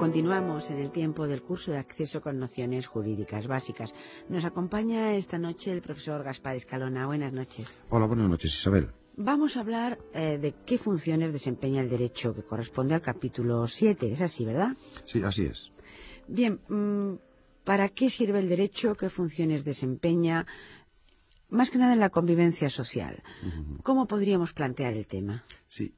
Continuamos en el tiempo del curso de acceso con nociones jurídicas básicas. Nos acompaña esta noche el profesor Gaspar Escalona. Buenas noches. Hola, buenas noches, Isabel. Vamos a hablar de qué funciones desempeña el derecho, que corresponde al capítulo 7. Es así, ¿verdad? Sí, así es. Bien, ¿para qué sirve el derecho? ¿Qué funciones desempeña? Más que nada en la convivencia social. ¿Cómo podríamos plantear el tema? Sí,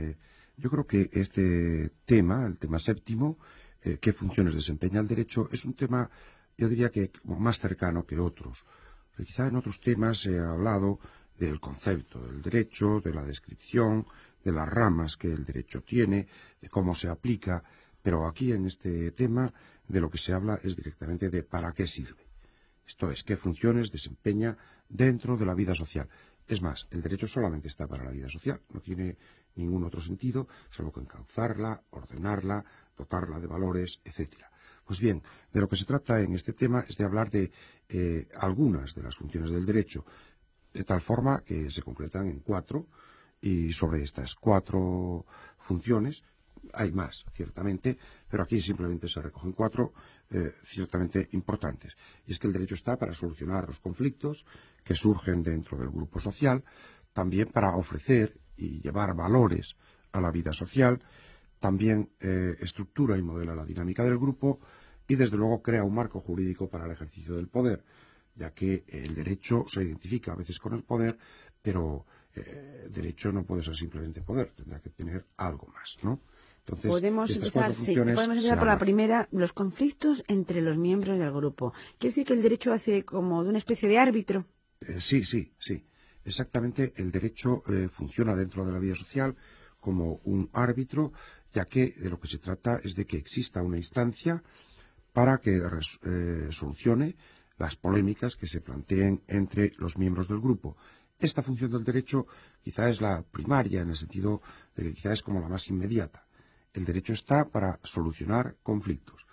yo creo que este tema, el tema séptimo, qué funciones desempeña el derecho, es un tema, yo diría que como más cercano que otros. Pero quizá en otros temas se ha hablado del concepto del derecho, de la descripción, de las ramas que el derecho tiene, de cómo se aplica, pero aquí en este tema de lo que se habla es directamente de para qué sirve. Esto es, qué funciones desempeña dentro de la vida social. Es más, el derecho solamente está para la vida social, no tiene ningún otro sentido, salvo que encauzarla, ordenarla, dotarla de valores, etcétera. Pues bien, de lo que se trata en este tema es de hablar de algunas de las funciones del derecho, de tal forma que se concretan en 4, y sobre estas 4 funciones hay más, ciertamente, pero aquí simplemente se recogen 4 ciertamente importantes. Y es que el derecho está para solucionar los conflictos que surgen dentro del grupo social, también para ofrecer y llevar valores a la vida social, también estructura y modela la dinámica del grupo y, desde luego, crea un marco jurídico para el ejercicio del poder, ya que el derecho se identifica a veces con el poder, pero derecho no puede ser simplemente poder, tendrá que tener algo más, ¿no? Entonces, podemos empezar por la primera, los conflictos entre los miembros del grupo. ¿Quiere decir que el derecho hace como de una especie de árbitro? Sí. Exactamente, el derecho funciona dentro de la vida social como un árbitro, ya que de lo que se trata es de que exista una instancia para que solucione las polémicas que se planteen entre los miembros del grupo. Esta función del derecho quizá es la primaria, en el sentido de que quizá es como la más inmediata. El derecho está para solucionar conflictos.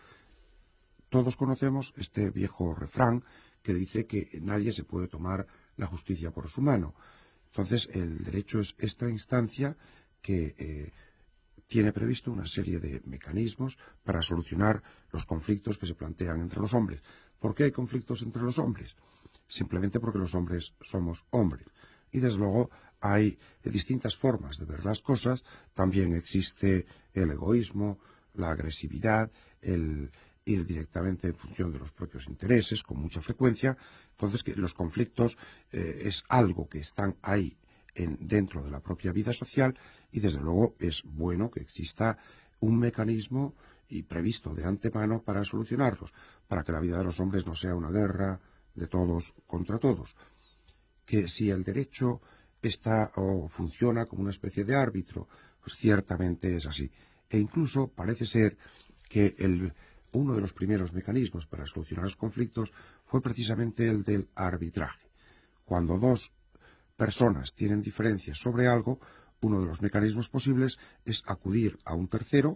Todos conocemos este viejo refrán que dice que nadie se puede tomar la justicia por su mano. Entonces, el derecho es esta instancia que tiene previsto una serie de mecanismos para solucionar los conflictos que se plantean entre los hombres. ¿Por qué hay conflictos entre los hombres? Simplemente porque los hombres somos hombres. Y desde luego hay distintas formas de ver las cosas. También existe el egoísmo, la agresividad, el ir directamente en función de los propios intereses, con mucha frecuencia. Entonces, que los conflictos es algo que están ahí dentro de la propia vida social, y desde luego es bueno que exista un mecanismo y previsto de antemano para solucionarlos, para que la vida de los hombres no sea una guerra de todos contra todos. Que si el derecho está o funciona como una especie de árbitro, pues ciertamente es así. E incluso parece ser que uno de los primeros mecanismos para solucionar los conflictos fue precisamente el del arbitraje. Cuando dos personas tienen diferencias sobre algo, uno de los mecanismos posibles es acudir a un tercero,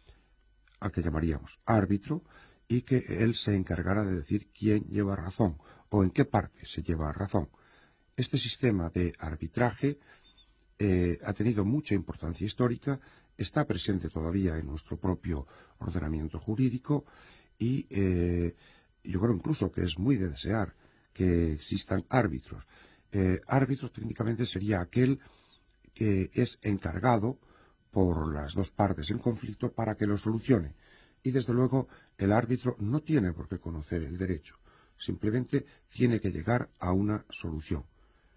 al que llamaríamos árbitro, y que él se encargara de decir quién lleva razón o en qué parte se lleva razón. Este sistema de arbitraje ha tenido mucha importancia histórica, está presente todavía en nuestro propio ordenamiento jurídico y yo creo incluso que es muy de desear que existan árbitros. Árbitro técnicamente sería aquel que es encargado por las dos partes en conflicto para que lo solucione. Y desde luego el árbitro no tiene por qué conocer el derecho, simplemente tiene que llegar a una solución.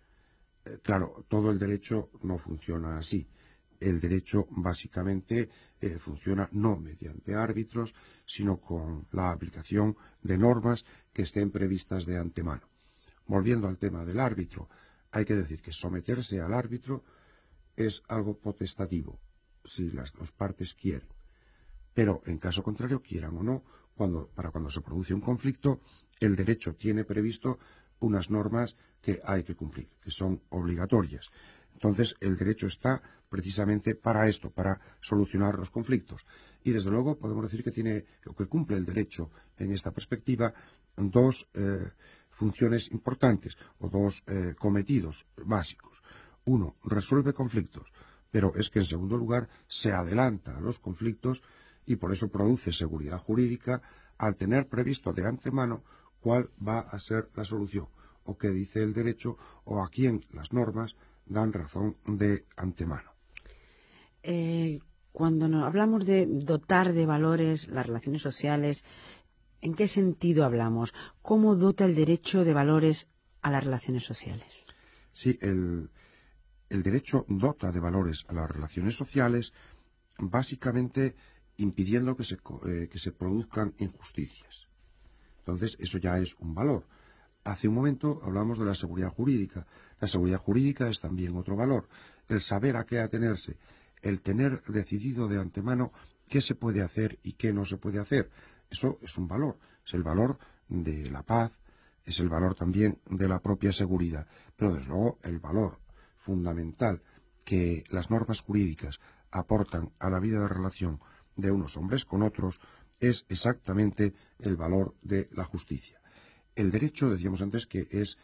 Claro, todo el derecho no funciona así. El derecho básicamente funciona no mediante árbitros, sino con la aplicación de normas que estén previstas de antemano. Volviendo al tema del árbitro, hay que decir que someterse al árbitro es algo potestativo, si las dos partes quieren. Pero, en caso contrario, quieran o no, para cuando se produce un conflicto, el derecho tiene previsto unas normas que hay que cumplir, que son obligatorias. Entonces, el derecho está precisamente para esto, para solucionar los conflictos. Y, desde luego, podemos decir que cumple el derecho, en esta perspectiva, dos funciones importantes, o dos cometidos básicos. Uno, resuelve conflictos, pero es que, en segundo lugar, se adelanta a los conflictos y por eso produce seguridad jurídica al tener previsto de antemano cuál va a ser la solución, o qué dice el derecho, o a quién las normas dan razón de antemano. Cuando hablamos de dotar de valores las relaciones sociales, ¿en qué sentido hablamos? ¿Cómo dota el derecho de valores a las relaciones sociales? Sí, el derecho dota de valores a las relaciones sociales, básicamente impidiendo que se produzcan injusticias. Entonces, eso ya es un valor. Hace un momento hablamos de la seguridad jurídica. La seguridad jurídica es también otro valor. El saber a qué atenerse, el tener decidido de antemano qué se puede hacer y qué no se puede hacer. Eso es un valor. Es el valor de la paz, es el valor también de la propia seguridad. Pero, desde luego, el valor fundamental que las normas jurídicas aportan a la vida de relación de unos hombres con otros es exactamente el valor de la justicia. El derecho, decíamos antes, que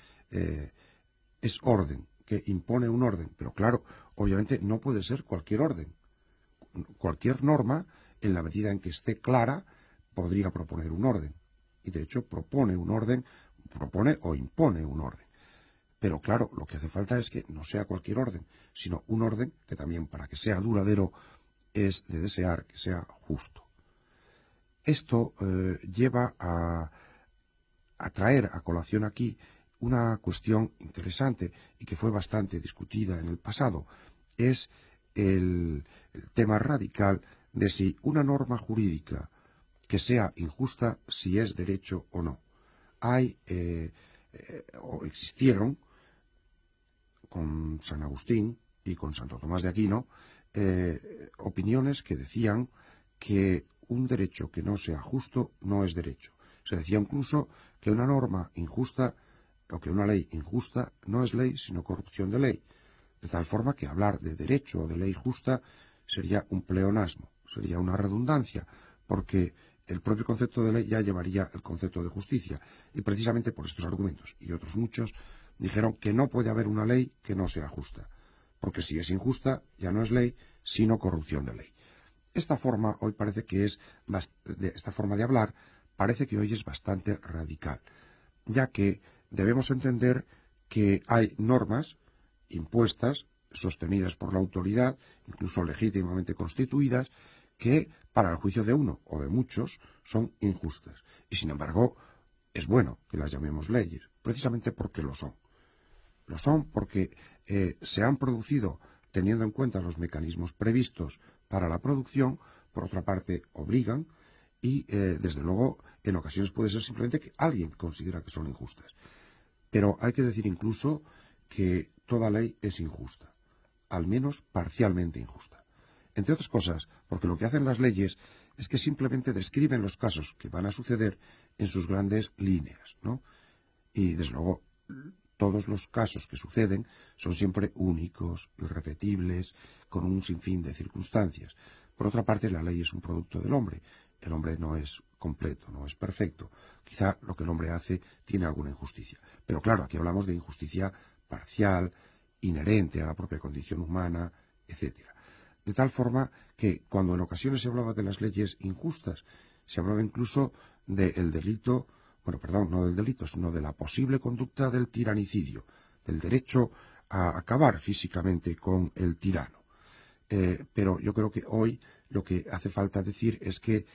es orden, que impone un orden, pero claro, obviamente no puede ser cualquier orden. Cualquier norma, en la medida en que esté clara, podría proponer un orden. Y de hecho propone un orden, propone o impone un orden. Pero claro, lo que hace falta es que no sea cualquier orden, sino un orden que también, para que sea duradero, es de desear que sea justo. Esto lleva a traer a colación aquí una cuestión interesante y que fue bastante discutida en el pasado. Es el tema radical de si una norma jurídica que sea injusta, si es derecho o no. Hay, o existieron, con San Agustín y con Santo Tomás de Aquino, opiniones que decían que un derecho que no sea justo no es derecho. Se decía incluso que una norma injusta o que una ley injusta no es ley sino corrupción de ley. De tal forma que hablar de derecho o de ley justa sería un pleonasmo, sería una redundancia, porque el propio concepto de ley ya llevaría el concepto de justicia. Y precisamente por estos argumentos y otros muchos dijeron que no puede haber una ley que no sea justa, porque si es injusta ya no es ley sino corrupción de ley. Esta forma hoy parece que esta forma de hablar parece que hoy es bastante radical, ya que debemos entender que hay normas impuestas, sostenidas por la autoridad, incluso legítimamente constituidas, que para el juicio de uno o de muchos son injustas. Y sin embargo, es bueno que las llamemos leyes, precisamente porque lo son. Lo son porque se han producido teniendo en cuenta los mecanismos previstos para la producción, por otra parte obligan y desde luego en ocasiones puede ser simplemente que alguien considera que son injustas. Pero hay que decir incluso que toda ley es injusta, al menos parcialmente injusta. Entre otras cosas, porque lo que hacen las leyes es que simplemente describen los casos que van a suceder en sus grandes líneas, ¿no? Y desde luego todos los casos que suceden son siempre únicos, irrepetibles, con un sinfín de circunstancias. Por otra parte, la ley es un producto del hombre. El hombre no es completo, no es perfecto. Quizá lo que el hombre hace tiene alguna injusticia. Pero claro, aquí hablamos de injusticia parcial, inherente a la propia condición humana, etcétera. De tal forma que cuando en ocasiones se hablaba de las leyes injustas, se hablaba incluso del delito, no del delito, sino de la posible conducta del tiranicidio, del derecho a acabar físicamente con el tirano. Pero yo creo que hoy lo que hace falta decir es que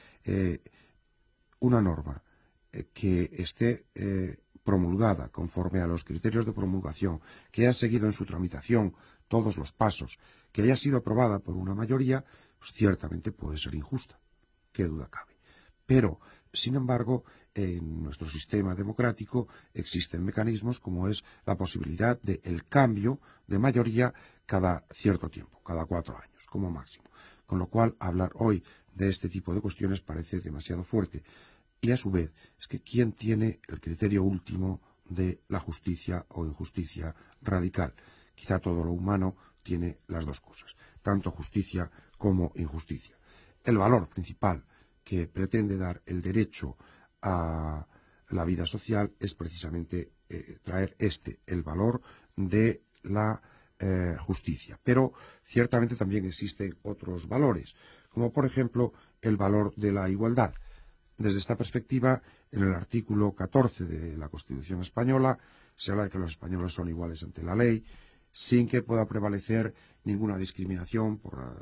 una norma que esté promulgada conforme a los criterios de promulgación, que haya seguido en su tramitación todos los pasos, que haya sido aprobada por una mayoría, pues ciertamente puede ser injusta, qué duda cabe. Pero, sin embargo, en nuestro sistema democrático existen mecanismos como es la posibilidad del cambio de mayoría cada cierto tiempo, cada 4 años, como máximo. Con lo cual, hablar hoy de este tipo de cuestiones parece demasiado fuerte. Y a su vez, es que ¿quién tiene el criterio último de la justicia o injusticia radical? Quizá todo lo humano tiene las dos cosas, tanto justicia como injusticia. El valor principal que pretende dar el derecho a la vida social es precisamente traer el valor de la justicia. Pero ciertamente también existen otros valores, como por ejemplo el valor de la igualdad. Desde esta perspectiva, en el artículo 14 de la Constitución española se habla de que los españoles son iguales ante la ley, sin que pueda prevalecer ninguna discriminación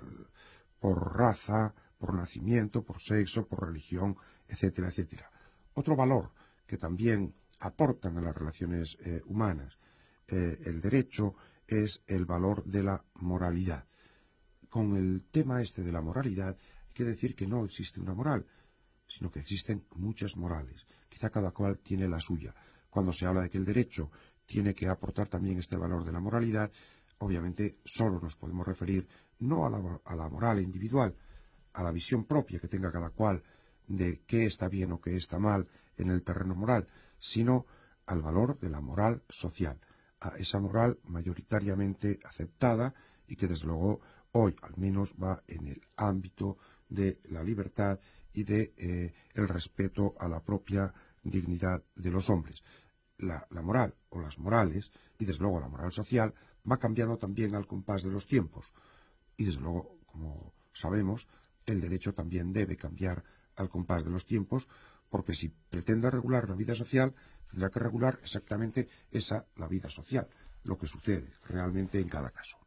por raza, por nacimiento, por sexo, por religión, etcétera, etcétera. Otro valor que también aportan a las relaciones humanas el derecho es el valor de la moralidad. Con el tema este de la moralidad hay que decir que no existe una moral, sino que existen muchas morales. Quizá cada cual tiene la suya. Cuando se habla de que el derecho tiene que aportar también este valor de la moralidad, obviamente solo nos podemos referir no a la moral individual, a la visión propia que tenga cada cual de qué está bien o qué está mal en el terreno moral, sino al valor de la moral social, a esa moral mayoritariamente aceptada y que desde luego hoy al menos va en el ámbito de la libertad y de el respeto a la propia dignidad de los hombres. La moral o las morales, y desde luego la moral social, va cambiando también al compás de los tiempos. Y desde luego, como sabemos, el derecho también debe cambiar al compás de los tiempos, porque si pretende regular la vida social, tendrá que regular exactamente la vida social, lo que sucede realmente en cada caso.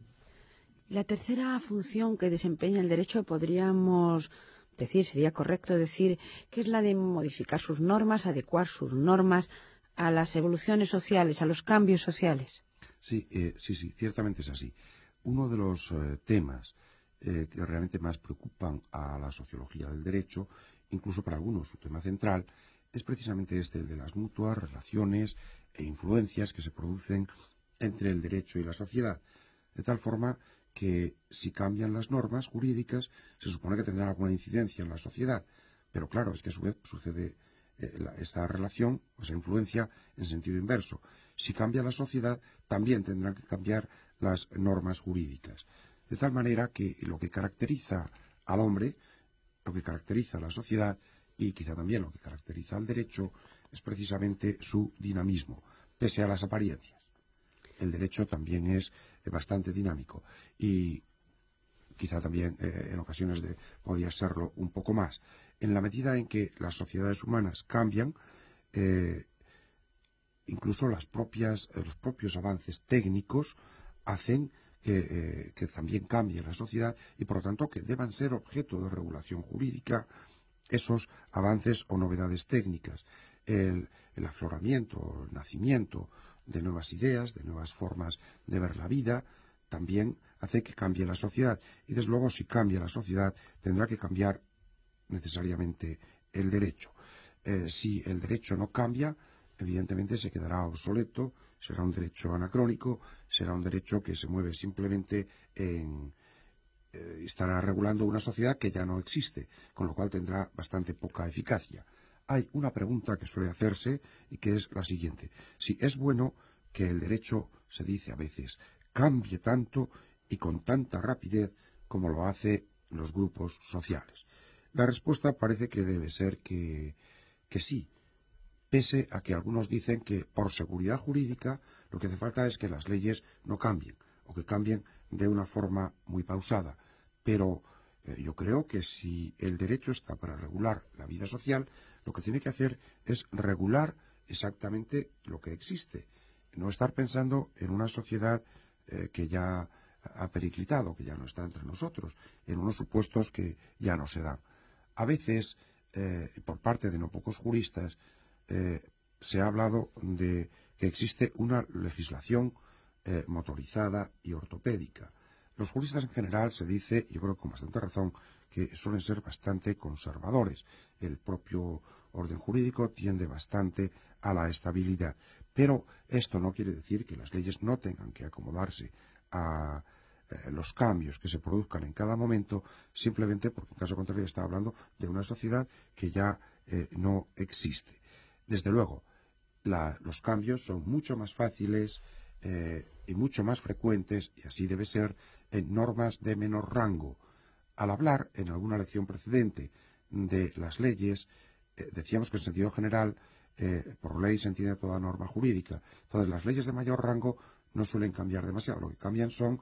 La tercera función que desempeña el derecho podríamos decir, sería correcto decir, que es la de modificar sus normas, adecuar sus normas a las evoluciones sociales, a los cambios sociales. Sí, ciertamente es así. Uno de los temas que realmente más preocupan a la sociología del derecho, incluso para algunos su tema central, es precisamente el de las mutuas relaciones e influencias que se producen entre el derecho y la sociedad, de tal forma que si cambian las normas jurídicas se supone que tendrán alguna incidencia en la sociedad, pero claro, es que a su vez sucede esta relación, esa influencia en sentido inverso. Si cambia la sociedad, también tendrán que cambiar las normas jurídicas. De tal manera que lo que caracteriza al hombre, lo que caracteriza a la sociedad y quizá también lo que caracteriza al derecho es precisamente su dinamismo, pese a las apariencias. El derecho también es bastante dinámico y quizá también en ocasiones podría serlo un poco más. En la medida en que las sociedades humanas cambian, incluso los propios avances técnicos hacen que también cambie la sociedad y por lo tanto que deban ser objeto de regulación jurídica esos avances o novedades técnicas. El afloramiento, el nacimiento de nuevas ideas, de nuevas formas de ver la vida, también hace que cambie la sociedad. Y desde luego, si cambia la sociedad, tendrá que cambiar necesariamente el derecho. Si el derecho no cambia, evidentemente se quedará obsoleto, será un derecho anacrónico, será un derecho que se mueve simplemente estará regulando una sociedad que ya no existe, con lo cual tendrá bastante poca eficacia. Hay una pregunta que suele hacerse y que es la siguiente: si es bueno que el derecho, se dice a veces, cambie tanto y con tanta rapidez como lo hace los grupos sociales. La respuesta parece que debe ser que sí, pese a que algunos dicen que por seguridad jurídica lo que hace falta es que las leyes no cambien, o que cambien de una forma muy pausada. Pero yo creo que si el derecho está para regular la vida social, lo que tiene que hacer es regular exactamente lo que existe. No estar pensando en una sociedad que ya ha periclitado, que ya no está entre nosotros, en unos supuestos que ya no se dan. A veces, por parte de no pocos juristas, se ha hablado de que existe una legislación motorizada y ortopédica. Los juristas en general se dice, yo creo con bastante razón, que suelen ser bastante conservadores. El propio orden jurídico tiende bastante a la estabilidad. Pero esto no quiere decir que las leyes no tengan que acomodarse a los cambios que se produzcan en cada momento, simplemente porque en caso contrario está hablando de una sociedad que ya no existe. Desde luego, los cambios son mucho más fáciles y mucho más frecuentes, y así debe ser, en normas de menor rango. Al hablar en alguna lección precedente de las leyes, decíamos que en sentido general, por ley se entiende toda norma jurídica. Entonces, las leyes de mayor rango no suelen cambiar demasiado. Lo que cambian son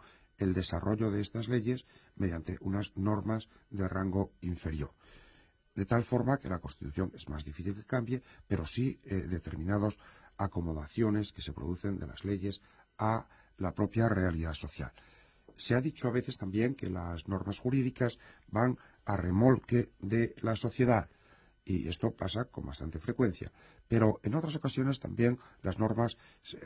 el desarrollo de estas leyes mediante unas normas de rango inferior. De tal forma que la Constitución es más difícil que cambie, pero sí determinadas acomodaciones que se producen de las leyes a la propia realidad social. Se ha dicho a veces también que las normas jurídicas van a remolque de la sociedad, y esto pasa con bastante frecuencia, pero en otras ocasiones también las normas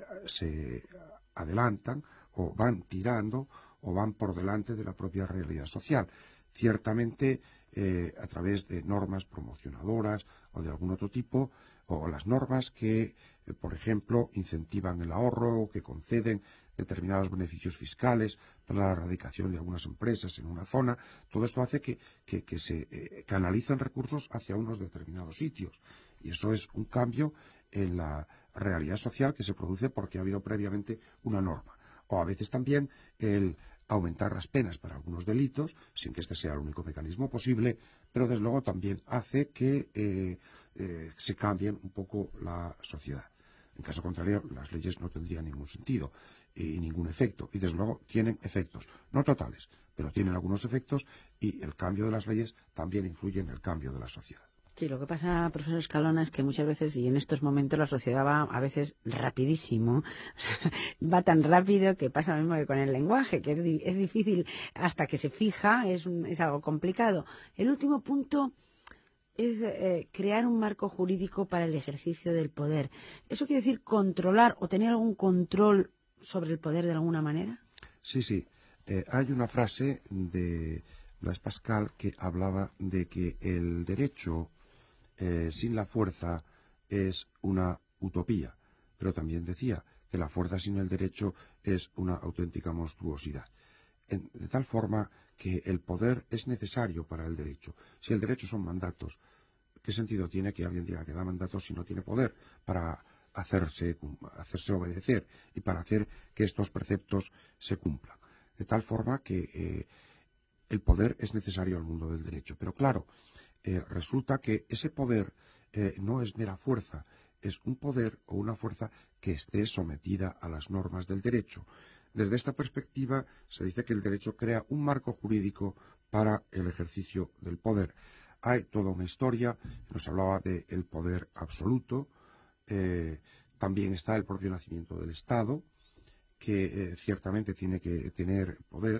se adelantan o van tirando o van por delante de la propia realidad social. Ciertamente, a través de normas promocionadoras o de algún otro tipo, o las normas que, por ejemplo, incentivan el ahorro o que conceden determinados beneficios fiscales para la erradicación de algunas empresas en una zona, todo esto hace que se canalicen recursos hacia unos determinados sitios. Y eso es un cambio en la realidad social que se produce porque ha habido previamente una norma. O a veces también el aumentar las penas para algunos delitos, sin que este sea el único mecanismo posible, pero desde luego también hace que se cambie un poco la sociedad. En caso contrario, las leyes no tendrían ningún sentido y ningún efecto. Y desde luego tienen efectos, no totales, pero tienen algunos efectos, y el cambio de las leyes también influye en el cambio de la sociedad. Sí, lo que pasa, profesor Escalona, es que muchas veces, y en estos momentos, la sociedad va a veces rapidísimo. O sea, va tan rápido que pasa lo mismo que con el lenguaje, que es difícil hasta que se fija, es algo complicado. El último punto es crear un marco jurídico para el ejercicio del poder. ¿Eso quiere decir controlar o tener algún control sobre el poder de alguna manera? Sí, sí. Hay una frase de Blaise Pascal que hablaba de que el derecho sin la fuerza es una utopía, pero también decía que la fuerza sin el derecho es una auténtica monstruosidad. De tal forma que el poder es necesario para el derecho. Si el derecho son mandatos, ¿qué sentido tiene que alguien diga que da mandatos si no tiene poder para hacerse obedecer y para hacer que estos preceptos se cumplan? De tal forma que el poder es necesario al mundo del derecho. Pero claro, resulta que ese poder no es mera fuerza, es un poder o una fuerza que esté sometida a las normas del derecho. Desde esta perspectiva se dice que el derecho crea un marco jurídico para el ejercicio del poder. Hay toda una historia, nos hablaba del poder absoluto, también está el propio nacimiento del Estado, que ciertamente tiene que tener poder.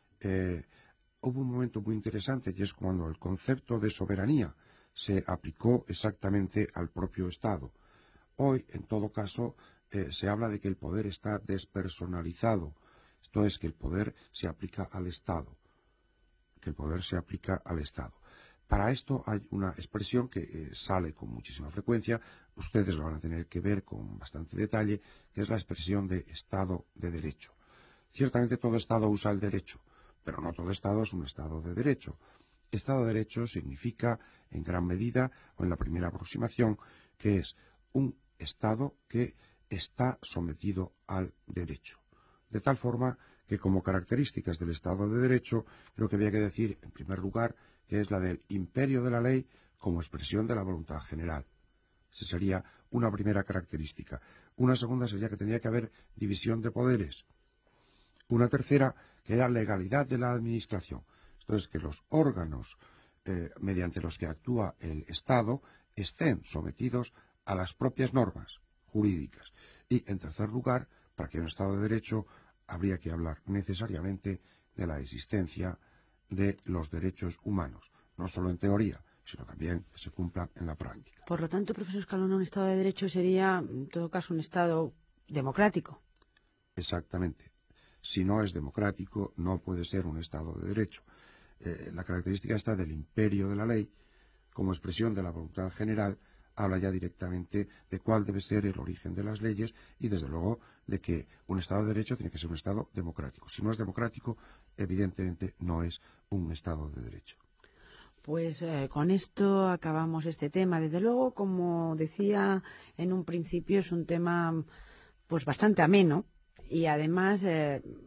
Hubo un momento muy interesante, y es cuando el concepto de soberanía se aplicó exactamente al propio Estado. Hoy, en todo caso, se habla de que el poder está despersonalizado. Esto es, que el poder se aplica al Estado. Que el poder se aplica al Estado. Para esto hay una expresión que sale con muchísima frecuencia, ustedes lo van a tener que ver con bastante detalle, que es la expresión de Estado de Derecho. Ciertamente todo Estado usa el derecho, pero no todo Estado es un Estado de Derecho. Estado de Derecho significa, en gran medida, o en la primera aproximación, que es un Estado que está sometido al derecho. De tal forma que, como características del Estado de Derecho, creo que había que decir, en primer lugar, que es la del imperio de la ley como expresión de la voluntad general. Esa sería una primera característica. Una segunda sería que tenía que haber división de poderes. Una tercera, que haya legalidad de la administración. Esto es, que los órganos mediante los que actúa el Estado estén sometidos a las propias normas jurídicas. Y, en tercer lugar, para que haya un Estado de Derecho, habría que hablar necesariamente de la existencia de los derechos humanos, no solo en teoría, sino también que se cumplan en la práctica. Por lo tanto, profesor Escalona, un Estado de Derecho sería, en todo caso, un Estado democrático. Exactamente. Si no es democrático, no puede ser un Estado de Derecho. La característica está del imperio de la ley, como expresión de la voluntad general, habla ya directamente de cuál debe ser el origen de las leyes y, desde luego, de que un Estado de Derecho tiene que ser un Estado democrático. Si no es democrático, evidentemente no es un Estado de Derecho. Pues con esto acabamos este tema. Desde luego, como decía en un principio, es un tema pues bastante ameno y además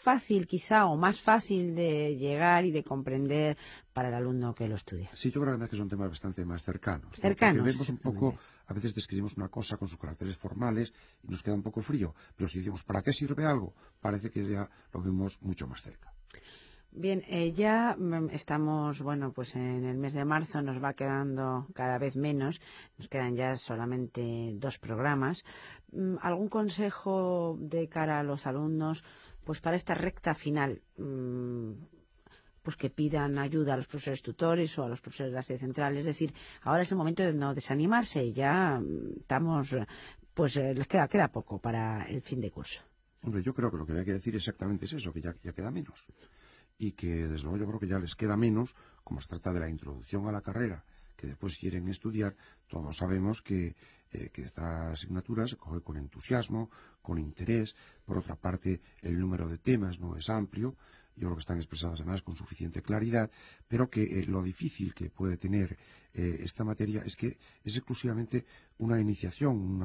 fácil quizá o más fácil de llegar y de comprender para el alumno que lo estudia. Sí, yo creo además que son temas bastante más cercanos, ¿no? Cercanos, Porque vemos un poco, a veces describimos una cosa con sus caracteres formales y nos queda un poco frío, pero si decimos ¿para qué sirve algo? Parece que ya lo vemos mucho más cerca. Bien, ya estamos, bueno, pues en el mes de marzo nos va quedando cada vez menos, nos quedan ya solamente 2 programas. ¿Algún consejo de cara a los alumnos, pues para esta recta final? Pues que pidan ayuda a los profesores tutores o a los profesores de la sede central. Es decir, ahora es el momento de no desanimarse, ya estamos, pues les queda poco para el fin de curso. Hombre, yo creo que lo que hay que decir exactamente es eso, que ya queda menos. Y que desde luego yo creo que ya les queda menos, como se trata de la introducción a la carrera, que después quieren estudiar. Todos sabemos que esta asignatura se coge con entusiasmo, con interés. Por otra parte, el número de temas no es amplio, yo creo que están expresados además con suficiente claridad, pero que lo difícil que puede tener esta materia es que es exclusivamente una iniciación,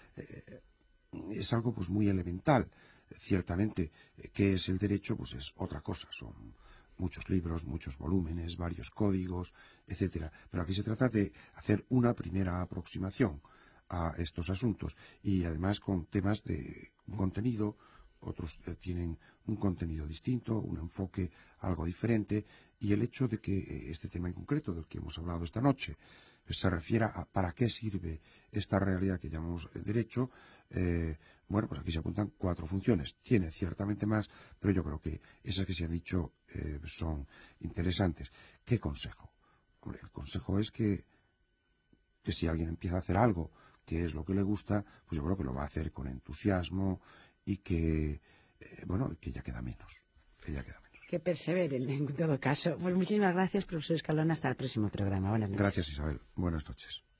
es algo pues muy elemental. Ciertamente, ¿qué es el derecho? Pues es otra cosa, son muchos libros, muchos volúmenes, varios códigos, etcétera. Pero aquí se trata de hacer una primera aproximación a estos asuntos y además con temas de un contenido, otros tienen un contenido distinto, un enfoque algo diferente, y el hecho de que este tema en concreto del que hemos hablado esta noche se refiera a para qué sirve esta realidad que llamamos derecho, bueno, pues aquí se apuntan 4 funciones. Tiene ciertamente más, pero yo creo que esas que se han dicho son interesantes. ¿Qué consejo? Hombre, el consejo es que si alguien empieza a hacer algo que es lo que le gusta, pues yo creo que lo va a hacer con entusiasmo y que, bueno, que ya queda menos. Que perseveren en todo caso. Pues muchísimas gracias, profesor Escalona. Hasta el próximo programa. Buenas noches. Gracias, Isabel. Buenas noches.